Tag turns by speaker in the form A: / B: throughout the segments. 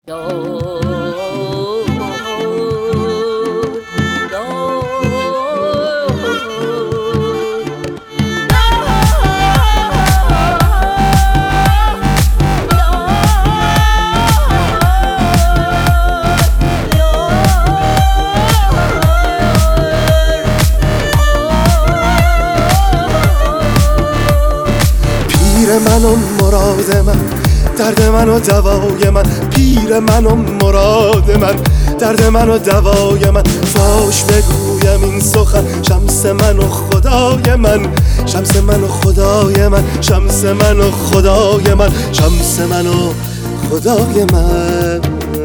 A: پیر من و مراد من، درد من و دوای من. پیر من و مراد من، درد من و دوای من. فاش بگویم این سخن، شمس من و خدای من. شمس من و خدای من، شمس من و خدای من، شمس من و خدای من.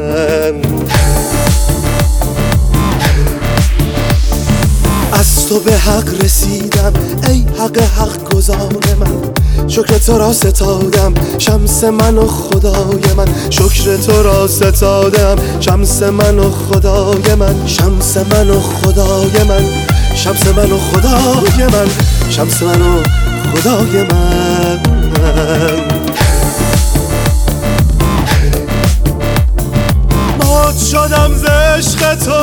A: از تو به حق رسیدم ای حق حق گزار من. شکر تو را ستادم شمس من و خدای من. شکر تو را ستادم شمس من و خدای من. شمس من و خدای من، شمس من و خدای من، شمس من و خدای من. مات شدم ز عشق تو،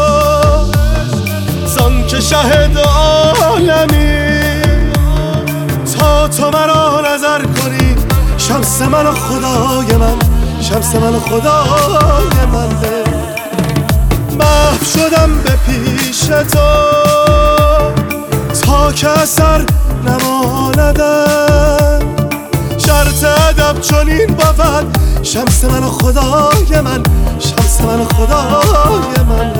A: زان که شهد عالمی. تا تو مرا نظر کنی شمس من و خدای من، شمس من و خدای من. محو شدم به پیش تو تا که اثر نماندم. شرط ادب چنین بود شمس من و خدای من، شمس من و خدای من.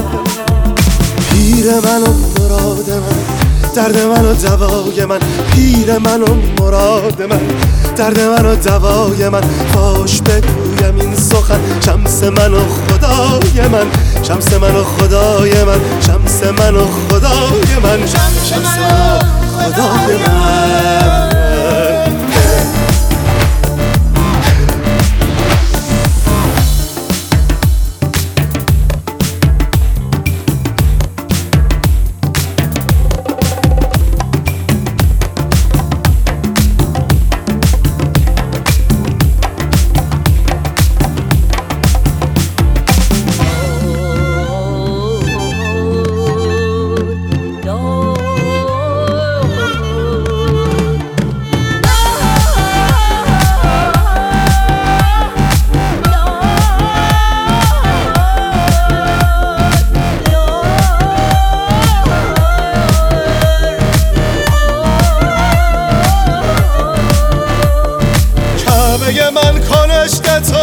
A: پیر من و مراد من، درد من و دوای من. پیر من و مراد من، درد من و دوای من. فاش بگویم این سخن، شمس من و خدای من. شمس من و خدای من، شمس من و خدای من، شمس من و خدای من. من کنشت تو،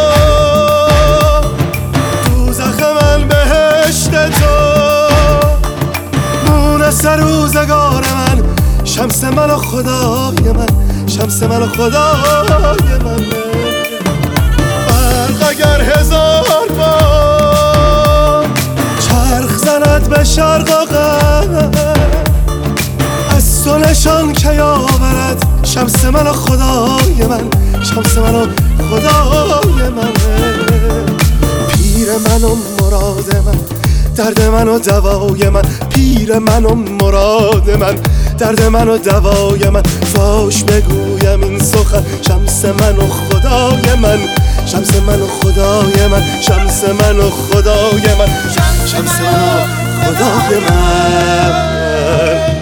A: دوزخ من بهشت تو. مونس روزگار من، شمس من و خدای من، شمس من و خدای من. برق اگر هزار بار چرخ زند به شرق و غرب، از تو نشان که آورد شمس من و خدای من، شمس من و خدای من. پیر من و مراد من، درد من و دوای من. پیر من و مراد من، درد من و دوای من. فاش بگویم این سخن، شمس من و خدای من. شمس من و خدای من، شمس من و خدای من، شمس من و خدای من.